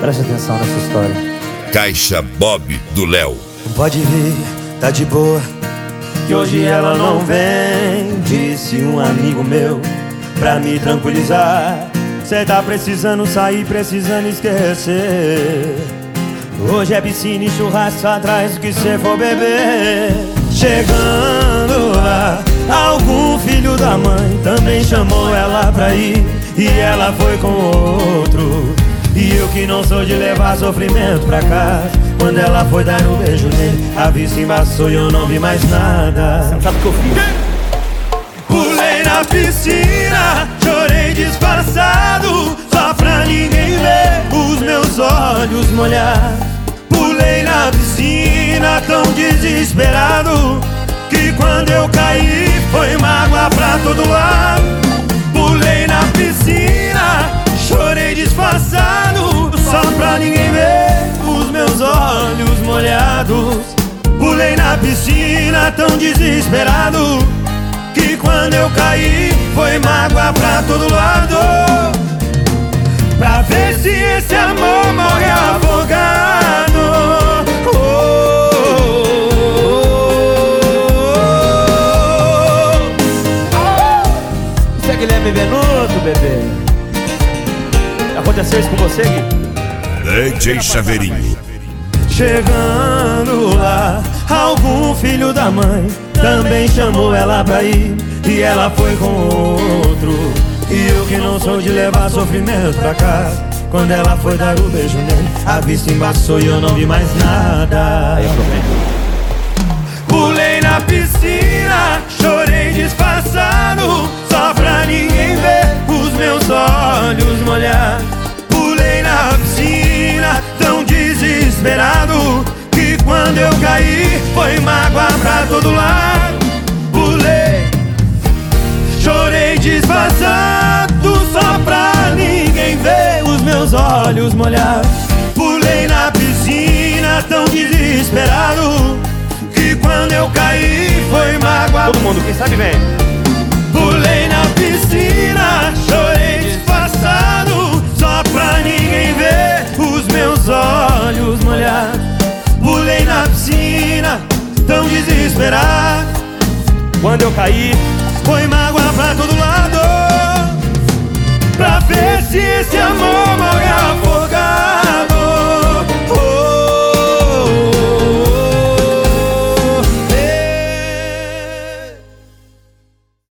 Preste atenção nessa história. Caixa Bob do Léo. Pode vir, tá de boa, que hoje ela não vem. Disse um amigo meu pra me tranquilizar. Cê tá precisando sair, precisando esquecer. Hoje é piscina e churrasco atrás do que cê for beber. Chegando lá, algum filho da mãe também chamou ela pra ir, e ela foi com outro. E eu que não sou de levar sofrimento pra casa, quando ela foi dar um beijo nele, a vista embaçou e eu não vi mais nada. Você não sabe o que eu fiz. Pulei na piscina, chorei disfarçado, só pra ninguém ver os meus olhos molhados. Pulei na piscina tão desesperado, que quando eu caí foi mágoa pra todo lado. Pulei na piscina, chorei disfarçado, só pra ninguém ver os meus olhos molhados. Pulei na piscina tão desesperado, que quando eu caí foi mágoa pra todo lado. Pra ver se esse amor morre afogado. Isso é Guilherme Venuto, bebê. Aconteceu isso com você, Gui? DJ Chaveirinho. Chegando lá, algum filho da mãe também chamou ela pra ir, e ela foi com outro. E eu que não sou de levar sofrimento pra casa, quando ela foi dar o beijo nele, a vista embaçou e eu não vi mais nada. Aí eu prometo. Pulei na piscina, chorei disfarçado, só pra ninguém ver os meus olhos molhados. Pulei na piscina tão desesperado, que quando eu caí foi mágoa pra todo lado. Pulei, chorei disfarçado, só pra ninguém ver os meus olhos molhados. Pulei na piscina tão desesperado, que quando eu caí foi mágoa. Todo mundo, quem sabe vem.